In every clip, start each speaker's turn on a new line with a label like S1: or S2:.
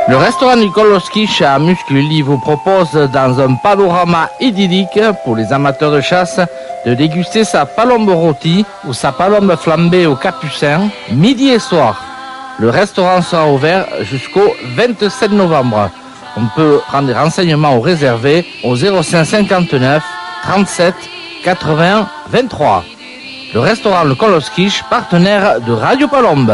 S1: Le restaurant du Koloskish à Musculi vous propose, dans un panorama idyllique pour les amateurs de chasse, de déguster sa palombe rôtie ou sa palombe flambée au capucin, midi et soir. Le restaurant sera ouvert jusqu'au 27 novembre. On peut prendre des renseignements ou réserver au 05 59 37 80 23. Le restaurant Le Koloskish, partenaire de Radio Palombe.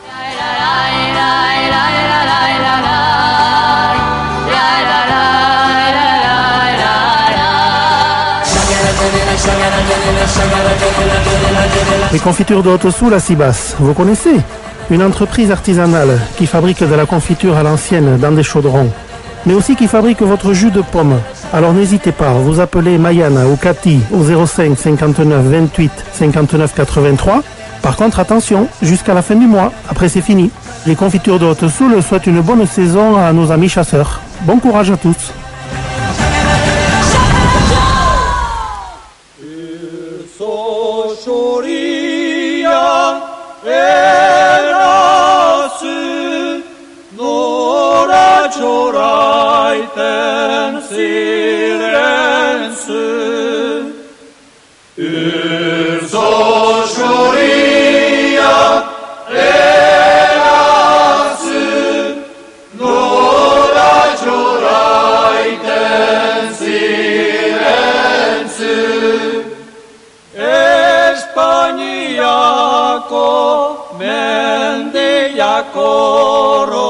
S2: Les confitures de Haute-Soule à Sibas, vous connaissez? Une entreprise artisanale qui fabrique de la confiture à l'ancienne dans des chaudrons, mais aussi qui fabrique votre jus de pomme. Alors n'hésitez pas, vous appelez Mayana ou Cathy au 05 59 28 59 83. Par contre, attention, jusqu'à la fin du mois, après c'est fini. Les confitures de Haute-Soule souhaitent une bonne saison à nos amis chasseurs. Bon courage à tous.
S3: Çoraiten sirensu Ürso şuriya erasu Nora çoraiten sirensu Españiako mendeiakoro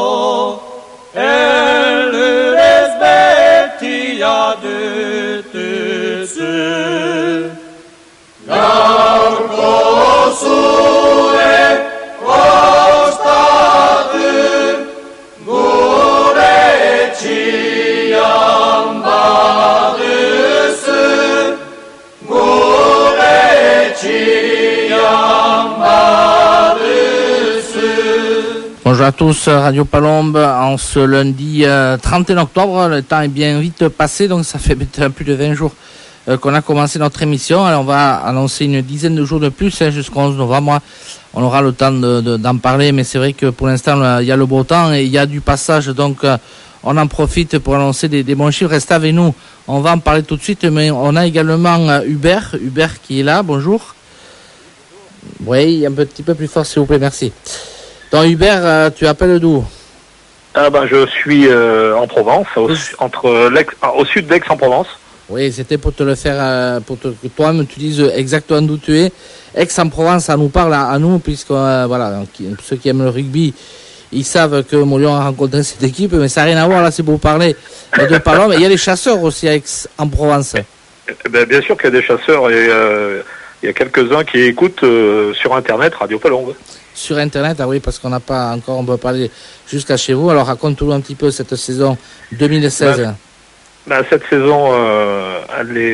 S1: Bonjour à tous, Radio Palombe, en ce lundi 31 octobre, le temps est bien vite passé, donc ça fait maintenant plus de 20 jours qu'on a commencé notre émission. Alors on va annoncer une dizaine de jours de plus jusqu'au 11 novembre, on aura le temps d'en parler, mais c'est vrai que pour l'instant il y a le beau temps et il y a du passage, donc on en profite pour annoncer des bons chiffres. Restez avec nous, on va en parler tout de suite, mais on a également Hubert qui est là, bonjour. Oui, un petit peu plus fort s'il vous plaît, merci. Donc Hubert, tu appelles d'où?
S4: Je suis en Provence, au sud d'Aix-en-Provence.
S1: Oui, c'était pour te le faire, que toi tu dises exactement d'où tu es. Aix-en-Provence, ça nous parle à nous, puisque ceux qui aiment le rugby, ils savent que Molion a rencontré cette équipe, mais ça n'a rien à voir, là c'est pour vous parler de Palombe. Il y a les chasseurs aussi à Aix-en-Provence.
S4: Bien sûr qu'il y a des chasseurs et il y a quelques-uns qui écoutent sur Internet Radio Palombe.
S1: Sur Internet, ah oui, parce qu'on n'a pas encore, on peut parler jusqu'à chez vous. Alors raconte-nous un petit peu cette saison 2016.
S4: Cette saison, elle est,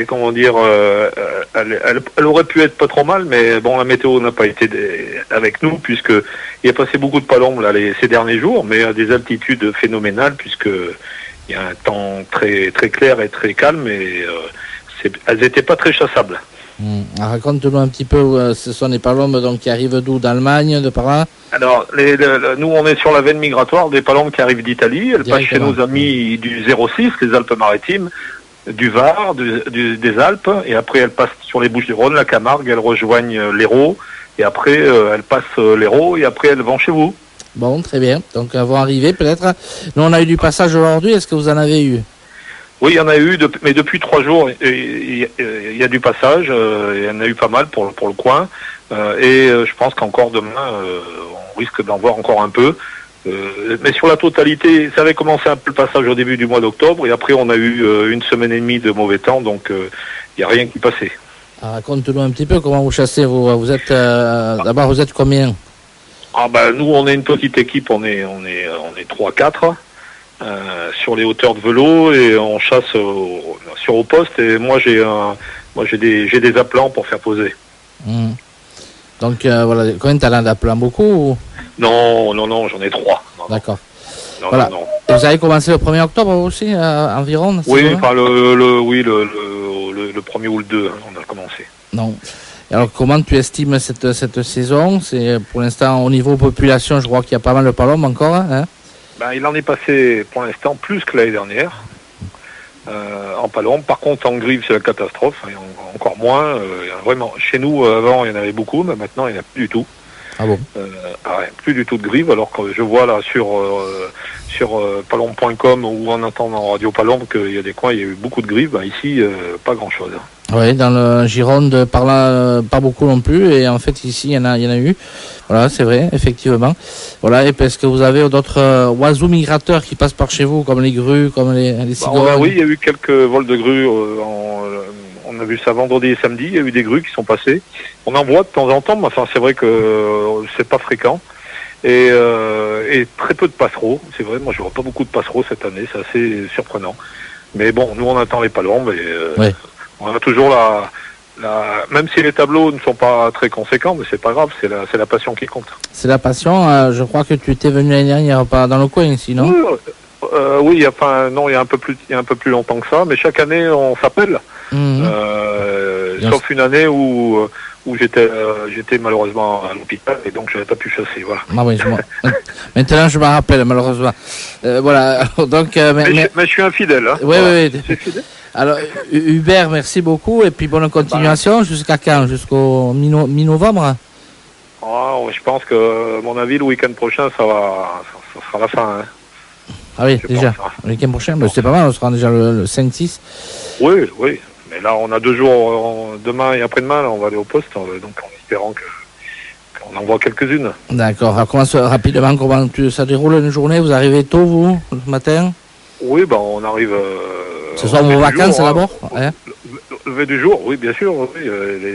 S4: elle aurait pu être pas trop mal, mais bon, la météo n'a pas été avec nous, puisque il y a passé beaucoup de palombes là ces derniers jours, mais à des altitudes phénoménales, puisque il y a un temps très très clair et très calme, et elles n'étaient pas très chassables.
S1: Raconte-nous un petit peu, ce sont les palombes donc, qui arrivent d'où? D'Allemagne, de par là?
S4: Alors, nous on est sur la veine migratoire des palombes qui arrivent d'Italie. Elles passent chez nos amis du 06, les Alpes-Maritimes, du Var, des Alpes, et après elles passent sur les Bouches-du-Rhône, la Camargue, elles rejoignent l'Hérault, et après elles passent l'Hérault, et après elles vont chez vous.
S1: Bon, très bien. Donc elles vont arriver peut-être. Nous on a eu du passage aujourd'hui, est-ce que vous en avez eu?
S4: Oui, il y en a eu, mais depuis 3 jours, il y a du passage, il y en a eu pas mal pour le coin, et je pense qu'encore demain, on risque d'en voir encore un peu. Mais sur la totalité, ça avait commencé un peu le passage au début du mois d'octobre, et après on a eu une semaine et demie de mauvais temps, donc il n'y a rien qui passait.
S1: Raconte-nous un petit peu comment vous chassez, vous êtes, d'abord vous êtes combien?
S4: Nous on est une petite équipe, on est 3-4. Sur les hauteurs de Velot, et on chasse au poste, et moi j'ai des appelants pour faire poser.
S1: Donc voilà, combien t'as d'appelants, beaucoup ou...
S4: Non, j'en ai 3.
S1: D'accord. Voilà. Non. Vous avez commencé le 1er octobre aussi, environ?
S4: Oui, le 1er ou le 2, on a commencé.
S1: Non. Alors comment tu estimes cette saison? C'est pour l'instant au niveau population, je crois qu'il y a pas mal de palombes encore, hein?
S4: Il en est passé pour l'instant plus que l'année dernière en palombe. Par contre, en grive, c'est la catastrophe. Encore moins. Vraiment, chez nous, avant, il y en avait beaucoup, mais maintenant, il n'y en a plus du tout.
S1: Ah bon?
S4: Plus du tout de grive, alors que je vois là sur palombe.com ou en entendant Radio Palombe qu'il y a des coins, il y a eu beaucoup de grive. Ici, pas grand-chose.
S1: Oui, dans le Gironde, par là, pas beaucoup non plus. Et en fait, ici, il y en a eu. Voilà, c'est vrai, effectivement. Voilà, et parce que vous avez d'autres oiseaux migrateurs qui passent par chez vous, comme les grues, comme les cigognes.
S4: Oui, il y a eu quelques vols de grues. On a vu ça vendredi et samedi. Il y a eu des grues qui sont passées. On en voit de temps en temps, mais enfin, c'est vrai que c'est pas fréquent. Et très peu de passereaux. C'est vrai, moi, je vois pas beaucoup de passereaux cette année. C'est assez surprenant. Mais bon, nous, on attend les palombes et
S1: Ouais.
S4: on a toujours même si les tableaux ne sont pas très conséquents, mais c'est pas grave, c'est la passion qui compte.
S1: C'est la passion. Je crois que tu étais venu l'année dernière, pas dans le coin ici, non?
S4: Oui, il y a un peu plus longtemps que ça, mais chaque année on s'appelle. Sauf une année où j'étais malheureusement à l'hôpital et donc je n'avais pas pu chasser. Voilà.
S1: Ah oui, maintenant je m'en rappelle malheureusement. Voilà. Donc,
S4: mais je suis infidèle. Hein.
S1: Oui,
S4: voilà.
S1: oui.
S4: Je suis fidèle.
S1: Alors Hubert, merci beaucoup et puis bonne continuation. Jusqu'à quand? Jusqu'au mi-novembre?
S4: Je pense que à mon avis le week-end prochain ça sera la fin. Hein.
S1: Ah oui,
S4: Je
S1: déjà.
S4: pense, hein.
S1: Le week-end prochain, c'est pas mal. On sera déjà le 5-6.
S4: Oui. Mais là on a 2 jours, demain et après-demain, là, on va aller au poste, donc en espérant qu'on en voit quelques-unes.
S1: D'accord. Alors, rapidement, comment ça déroule une journée? Vous arrivez tôt, vous, le matin?
S4: Oui, on arrive.
S1: Ce sont vos vacances d'abord?
S4: Le lever du jour, oui, bien sûr. Oui,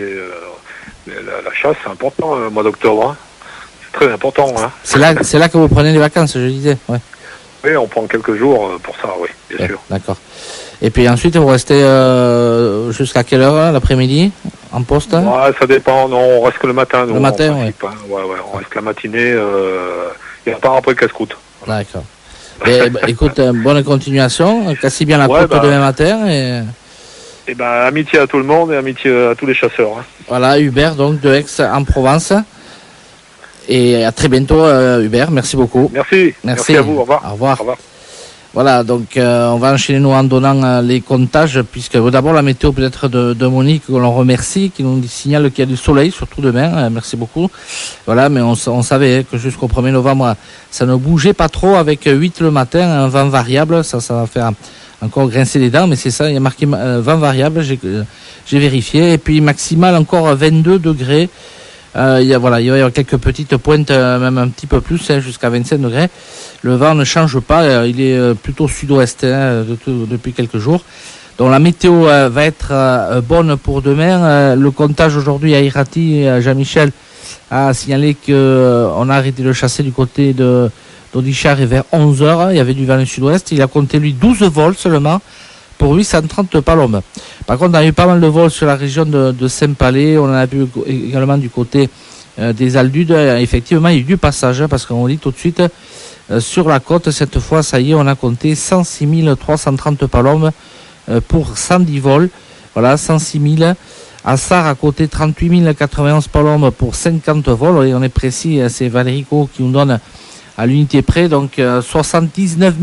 S4: la chasse, c'est important, le mois d'octobre. Hein. C'est très important. Hein.
S1: C'est là que vous prenez les vacances, je disais. Ouais.
S4: Oui, on prend quelques jours pour ça, oui, bien sûr.
S1: D'accord. Et puis ensuite, vous restez jusqu'à quelle heure, l'après-midi, en poste?
S4: Ça dépend. Non, on reste que le matin.
S1: Le matin, oui.
S4: Hein. Ouais, on reste la matinée. Il n'y a pas après casse-croûte. Voilà.
S1: D'accord. Écoute, bonne continuation. Cassez bien la côte demain matin. Et
S4: amitié à tout le monde et amitié à tous les chasseurs. Hein.
S1: Voilà, Hubert, donc de Aix en Provence. Et à très bientôt, Hubert. Merci beaucoup.
S4: Merci à vous. Au revoir.
S1: Au revoir. Voilà, donc on va enchaîner nous en donnant les comptages, puisque d'abord la météo peut-être de Monique, que l'on remercie, qui nous signale qu'il y a du soleil, surtout demain. Merci beaucoup. Voilà, mais on savait que jusqu'au 1er novembre, ça ne bougeait pas trop, avec 8 le matin, un vent variable. Ça va faire encore grincer les dents, mais c'est ça, il y a marqué vent variable, j'ai vérifié. Et puis maximal encore 22 degrés. Il va y avoir quelques petites pointes, même un petit peu plus, jusqu'à 25 degrés. Le vent ne change pas, il est plutôt sud-ouest depuis quelques jours. Donc la météo va être bonne pour demain. Le comptage aujourd'hui à Irati, Jean-Michel a signalé qu'on a arrêté de chasser du côté d'Odichar et vers 11h. Il y avait du vent du sud-ouest. Il a compté lui 12 vols seulement pour 830 palombes. Par contre, on a eu pas mal de vols sur la région de Saint-Palais. On en a vu également du côté des Aldudes. Effectivement, il y a eu du passage, parce qu'on dit tout de suite, sur la côte, cette fois, ça y est, on a compté 106 330 palombes pour 110 vols. Voilà, 106 000. À Sarre, à côté, 38 091 palombes pour 50 vols. Et on est précis, c'est Valérico qui nous donne à l'unité près. Donc, 79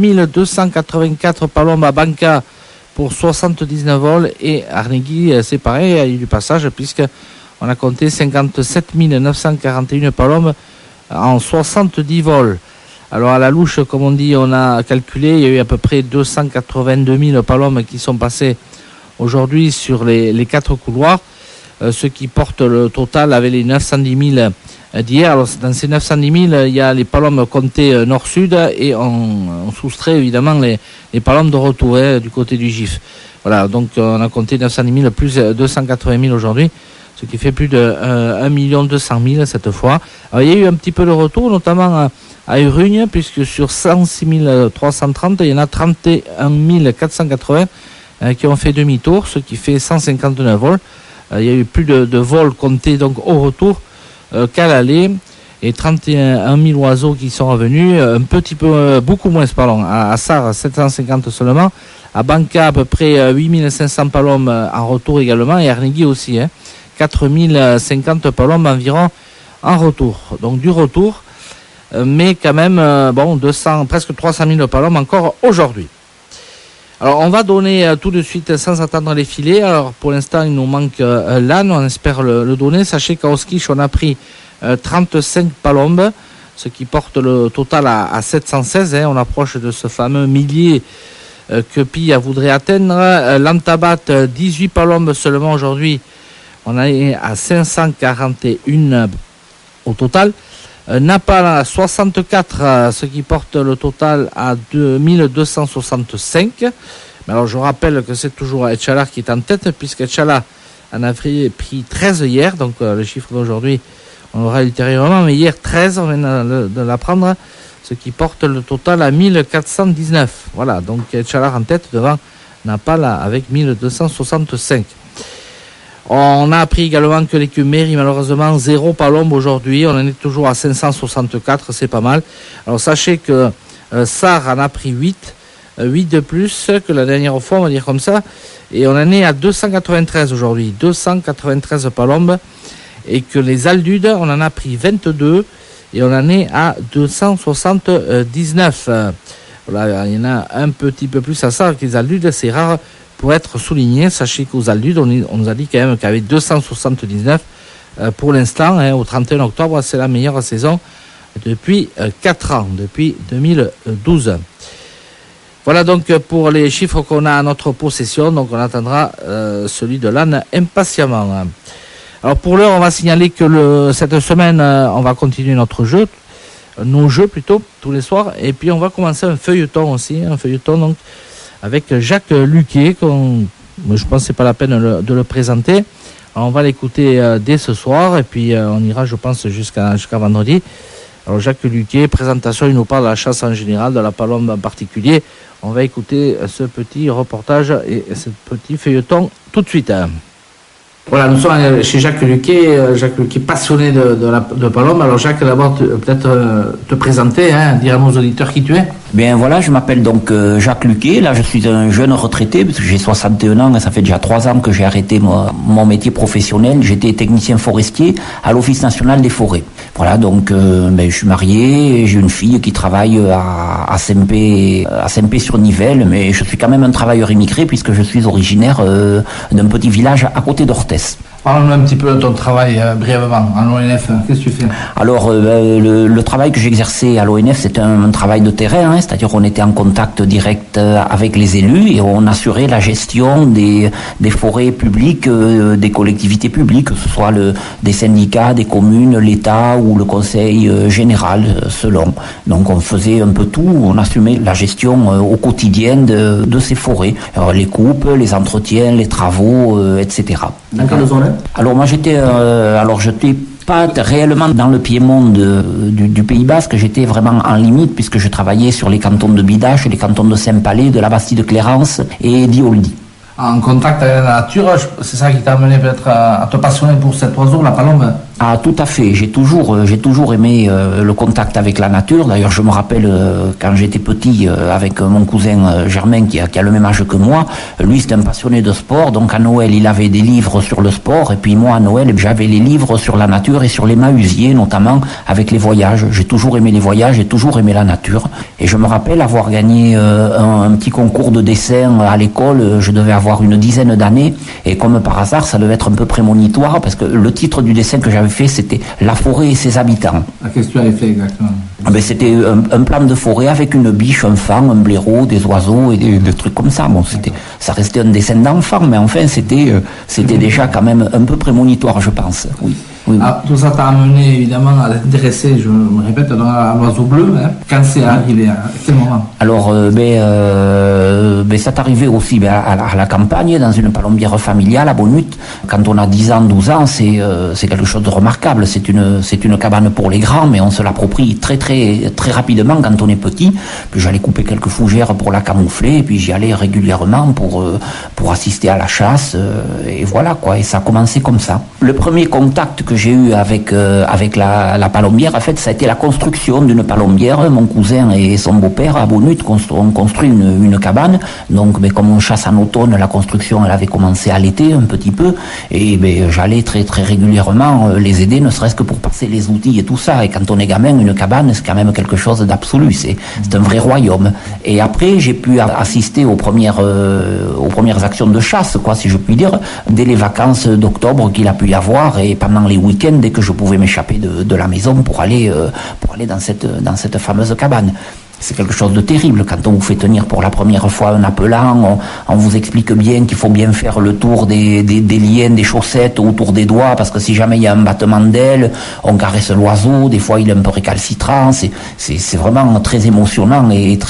S1: 284 palombes à Banca pour 79 vols, et Arnegui, c'est pareil, il y a eu du passage, puisqu'on a compté 57 941 palombes en 70 vols. Alors à la louche, comme on dit, on a calculé, il y a eu à peu près 282 000 palombes qui sont passées aujourd'hui sur les 4 couloirs, ce qui porte le total avec les 910 000 d'hier. Alors dans ces 910 000, il y a les palombes comptées nord-sud, et on soustrait évidemment les palombes de retour du côté du GIF. Voilà, donc on a compté 910 000 plus 280 000 aujourd'hui, ce qui fait plus de 1 200 000 cette fois. Alors il y a eu un petit peu de retour, notamment à Urugne, puisque sur 106 330, il y en a 31 480 qui ont fait demi-tour, ce qui fait 159 vols. Il y a eu plus de vols comptés donc au retour qu'à l'aller, et 31 000 oiseaux qui sont revenus, un petit peu, beaucoup moins, pardon, à Sarre 750 seulement, à Banca à peu près 8 500 palombes en retour également, et Arnegui aussi, 4 050 palombes environ en retour. Donc du retour, mais quand même, 200, presque 300 000 palombes encore aujourd'hui. Alors, on va donner tout de suite, sans attendre les filets. Alors, pour l'instant, il nous manque l'âne, on espère le donner. Sachez qu'à Oskish, on a pris 35 palombes, ce qui porte le total à 716. On approche de ce fameux millier que Pia voudrait atteindre. L'Antabat, 18 palombes seulement aujourd'hui. On est à 541 au total. Napal, 64, ce qui porte le total à 2265. Mais alors, je rappelle que c'est toujours Etchala qui est en tête, puisque Etchala en a pris 13 hier. Donc, le chiffre d'aujourd'hui, on l'aura ultérieurement. Mais hier, 13, on vient de l'apprendre, ce qui porte le total à 1419. Voilà, donc Etchala en tête devant Napal avec 1265. On a appris également que l'équipe mairie, malheureusement, 0 palombe aujourd'hui. On en est toujours à 564, c'est pas mal. Alors sachez que Sarr en a pris 8 de plus que la dernière fois, on va dire comme ça. Et on en est à 293 aujourd'hui, 293 palombes. Et que les Aldudes, on en a pris 22 et on en est à 279. Voilà, il y en a un petit peu plus à ça avec les Aldudes, c'est rare. Pour être souligné, sachez qu'aux Aldudes, on nous a dit quand même qu'il y avait 279 pour l'instant, au 31 octobre, c'est la meilleure saison depuis 4 ans, depuis 2012. Voilà donc pour les chiffres qu'on a à notre possession, donc on attendra celui de l'âne impatiemment. Alors pour l'heure, on va signaler que cette semaine, on va continuer nos jeux plutôt, tous les soirs, et puis on va commencer un feuilleton aussi, donc avec Jacques Luquet, je pense que c'est pas la peine de le présenter. Alors on va l'écouter dès ce soir et puis on ira, je pense, jusqu'à vendredi. Alors Jacques Luquet, présentation, il nous parle de la chasse en général, de la palombe en particulier. On va écouter ce petit reportage et ce petit feuilleton tout de suite. Voilà, nous sommes chez Jacques Luquet passionné de palombe. Alors Jacques, d'abord peut-être te présenter, dire à nos auditeurs qui tu es.
S5: Bien voilà, je m'appelle donc Jacques Luquet. Là, je suis un jeune retraité parce que j'ai 61 ans et ça fait déjà 3 ans que j'ai arrêté mon métier professionnel. J'étais technicien forestier à l'Office national des forêts. Voilà, donc je suis marié, j'ai une fille qui travaille à Saint-Pé-sur-Nivelle, mais je suis quand même un travailleur immigré puisque je suis originaire d'un petit village à côté d'Orthès.
S1: Parle-nous un petit peu de ton travail brièvement en ONF. Qu'est-ce que tu fais?
S5: Alors, le travail que j'exerçais à l'ONF, c'était un travail de terrain, c'est-à-dire qu'on était en contact direct avec les élus et on assurait la gestion des forêts publiques, des collectivités publiques, que ce soit des syndicats, des communes, l'État ou le Conseil général, selon. Donc, on faisait un peu tout, on assumait la gestion au quotidien de ces forêts. Alors, les coupes, les entretiens, les travaux, etc.
S1: Dans quelle zone?
S5: Alors moi j'étais pas réellement dans le piémont du Pays Basque, j'étais vraiment en limite puisque je travaillais sur les cantons de Bidache, les cantons de Saint-Palais, de la Bastide-Clérance et d'Ioldi.
S1: En contact avec la nature, c'est ça qui t'a amené peut-être à te passionner pour cet oiseau, la palombe?
S5: Ah, tout à fait. J'ai toujours aimé le contact avec la nature. D'ailleurs, je me rappelle quand j'étais petit avec mon cousin Germain qui a le même âge que moi. Lui, c'était un passionné de sport. Donc à Noël, il avait des livres sur le sport. Et puis moi, à Noël, j'avais les livres sur la nature et sur les mahusiers, notamment avec les voyages. J'ai toujours aimé les voyages, j'ai toujours aimé la nature. Et je me rappelle avoir gagné un petit concours de dessin à l'école. Je devais avoir une dizaine d'années. Et comme par hasard, ça devait être un peu prémonitoire parce que le titre du dessin que j'avais fait, c'était La forêt et ses habitants.
S1: Qu'est-ce que tu avais fait exactement?
S5: C'était un plan de forêt avec une biche, un faon, un blaireau, des oiseaux et des trucs comme ça. Bon, ça restait un dessin d'enfant, mais enfin, c'était déjà quand même un peu prémonitoire, je pense. Oui. Oui.
S1: Ah, tout ça t'a amené évidemment à t'intéresser, je me répète, à l'oiseau bleu. Quand c'est arrivé? À quel moment?
S5: Alors, ça t'arrivait aussi à la campagne, dans une palombière familiale à Bonnut. Quand on a 10 ans, 12 ans, c'est quelque chose de remarquable. C'est une cabane pour les grands, mais on se l'approprie très très très rapidement quand on est petit. Puis j'allais couper quelques fougères pour la camoufler, et puis j'y allais régulièrement pour assister à la chasse. Et voilà quoi. Et ça a commencé comme ça. Le premier contact que j'ai eue avec la palombière, en fait, ça a été la construction d'une palombière. Mon cousin et son beau-père à Bonut ont construit une cabane. Donc, comme on chasse en automne, la construction elle avait commencé à l'été un petit peu, et j'allais très très régulièrement les aider, ne serait-ce que pour passer les outils et tout ça. Et quand on est gamin, une cabane, c'est quand même quelque chose d'absolu. C'est un vrai royaume. Et après, j'ai pu assister aux premières actions de chasse, quoi, si je puis dire, dès les vacances d'octobre qu'il a pu y avoir, et pendant les week-ends, dès que je pouvais m'échapper de la maison pour aller dans cette fameuse cabane. C'est quelque chose de terrible quand on vous fait tenir pour la première fois un appelant, on vous explique bien qu'il faut bien faire le tour des liens, des chaussettes autour des doigts, parce que si jamais il y a un battement d'aile, on caresse l'oiseau, des fois il est un peu récalcitrant, c'est vraiment très émotionnant et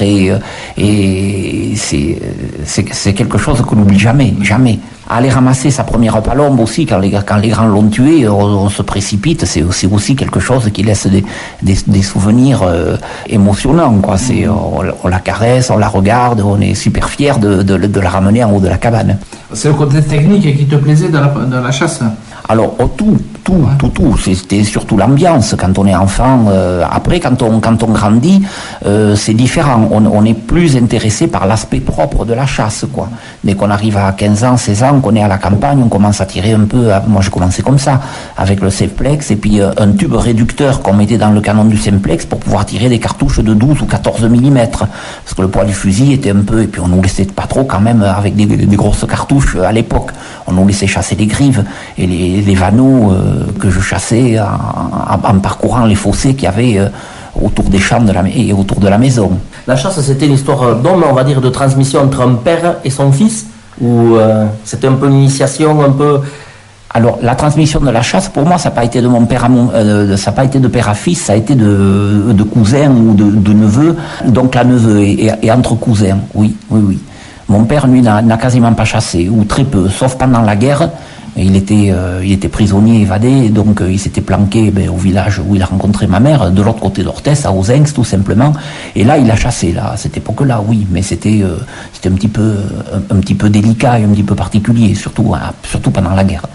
S5: c'est quelque chose qu'on n'oublie jamais. Aller ramasser sa première palombe aussi, quand les grands l'ont tué, on se précipite, c'est aussi quelque chose qui laisse des souvenirs émotionnants, quoi. On la caresse, on la regarde, on est super fiers de la ramener en haut de la cabane.
S1: C'est le côté technique qui te plaisait dans la chasse?
S5: Alors, tout. C'était surtout l'ambiance quand on est enfant. Après, quand on grandit, c'est différent. On est plus intéressé par l'aspect propre de la chasse, quoi. Dès qu'on arrive à 15 ans, 16 ans, qu'on est à la campagne, on commence à tirer un peu. Moi, j'ai commencé comme ça, avec le simplex et puis un tube réducteur qu'on mettait dans le canon du simplex pour pouvoir tirer des cartouches de 12 ou 14 mm. Parce que le poids du fusil était un peu, et puis on nous laissait pas trop quand même avec des grosses cartouches à l'époque. On nous laissait chasser les grives et les vanneaux que je chassais en parcourant les fossés qu'il y avait autour des champs et autour de la maison.
S6: La chasse, c'était une histoire d'homme, on va dire, de transmission entre un père et son fils, ou c'était un peu une initiation, un peu...
S5: Alors, la transmission de la chasse, pour moi, ça n'a pas été de mon père ça n'a pas été de père à fils, ça a été de cousin ou de neveu, donc la neveu et entre cousins, oui. Mon père, lui, n'a quasiment pas chassé, ou très peu, sauf pendant la guerre. Il était prisonnier évadé, donc il s'était planqué au village où il a rencontré ma mère, de l'autre côté d'Orthès, à Ozenx tout simplement. Et là, il a chassé, là, à cette époque-là, oui, mais c'était un petit peu délicat et un petit peu particulier, surtout pendant la guerre.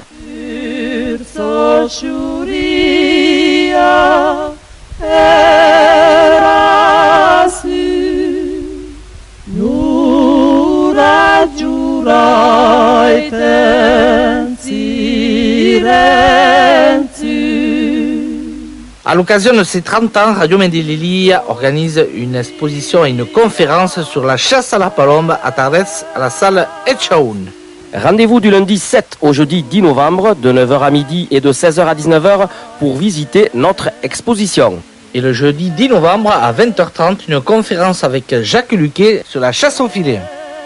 S1: À l'occasion de ses 30 ans, Radio Mendeleïli organise une exposition et une conférence sur la chasse à la palombe à Tardets, à la salle Etchaoun.
S6: Rendez-vous du lundi 7 au jeudi 10 novembre, de 9h à midi et de 16h à 19h pour visiter notre exposition.
S1: Et le jeudi 10 novembre à 20h30, une conférence avec Jacques Luquet sur la chasse au filet.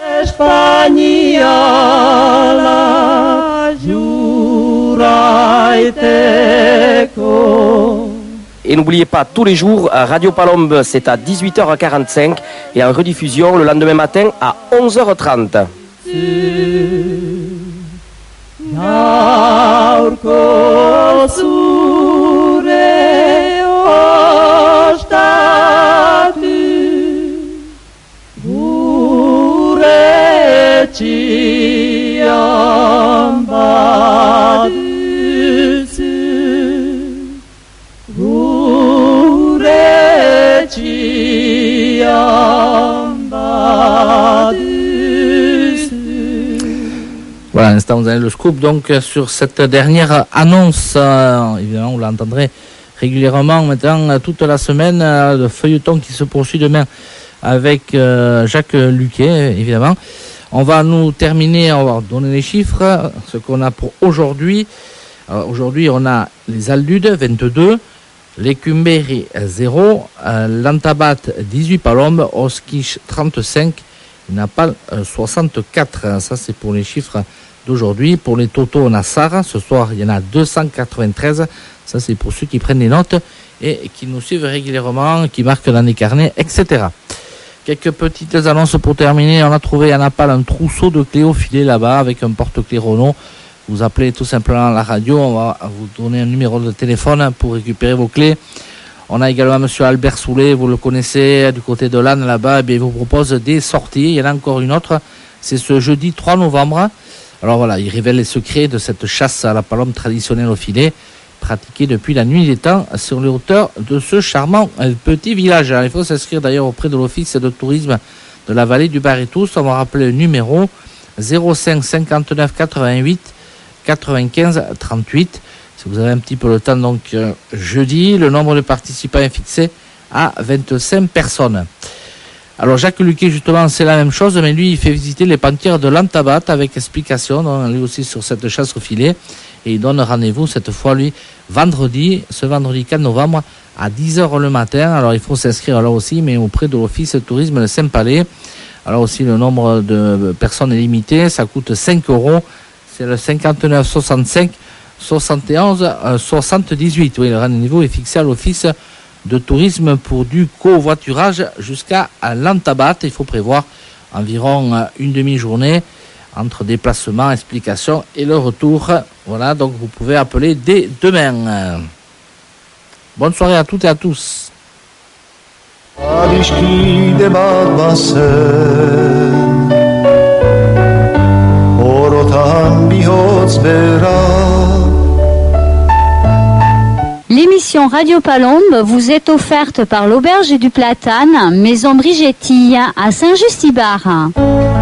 S6: Et n'oubliez pas, tous les jours, Radio Palombe, c'est à 18h45 et en rediffusion le lendemain matin à 11h30.
S1: Voilà, à l'instant, vous avez le scoop donc sur cette dernière annonce. Évidemment, vous l'entendrez régulièrement maintenant toute la semaine. Le feuilleton qui se poursuit demain avec Jacques Luquet, évidemment. On va nous terminer, on va donner les chiffres, ce qu'on a pour aujourd'hui. Alors, aujourd'hui, on a les aldudes, 22, les Cumberi, 0, l'Antabat, 18 palombes, Oskish, 35, Napal, 64. Ça, c'est pour les chiffres d'aujourd'hui. Pour les totaux, on a Sarre. Ce soir, il y en a 293. Ça, c'est pour ceux qui prennent les notes et qui nous suivent régulièrement, qui marquent dans les carnets, etc. Quelques petites annonces pour terminer. On a trouvé à Napal un trousseau de clés au filet là-bas avec un porte-clés Renault. Vous appelez tout simplement la radio. On va vous donner un numéro de téléphone pour récupérer vos clés. On a également monsieur Albert Soulet, vous le connaissez, du côté de l'Anne là-bas. Il vous propose des sorties. Il y en a encore une autre. C'est ce jeudi 3 novembre. Alors voilà, il révèle les secrets de cette chasse à la palombe traditionnelle au filet. pratiquée depuis la nuit des temps sur les hauteurs de ce charmant petit village. Alors, il faut s'inscrire d'ailleurs auprès de l'office de tourisme de la vallée du Barétous. On va rappeler le numéro 05 59 88 95 38. Si vous avez un petit peu le temps, donc jeudi, le nombre de participants est fixé à 25 personnes. Alors Jacques Luquet, justement, c'est la même chose, mais lui, il fait visiter les pantières de l'Antabat avec explication, donc, lui aussi sur cette chasse au filet, et il donne rendez-vous cette fois, lui, ce vendredi 4 novembre, à 10h le matin. Alors il faut s'inscrire là aussi, mais auprès de l'Office de tourisme de Saint-Palais. Alors aussi, le nombre de personnes est limité, ça coûte 5 €, c'est le 59 65 71 78. Oui, le rendez-vous est fixé à l'Office de tourisme pour du covoiturage jusqu'à l'Antabat. Il faut prévoir environ une demi-journée entre déplacement, explication et le retour. Voilà, donc vous pouvez appeler dès demain. Bonne soirée à toutes et à tous.
S7: L'émission Radio Palombe vous est offerte par l'Auberge du Platane, Maison Brigetti à Saint-Just-Ibar.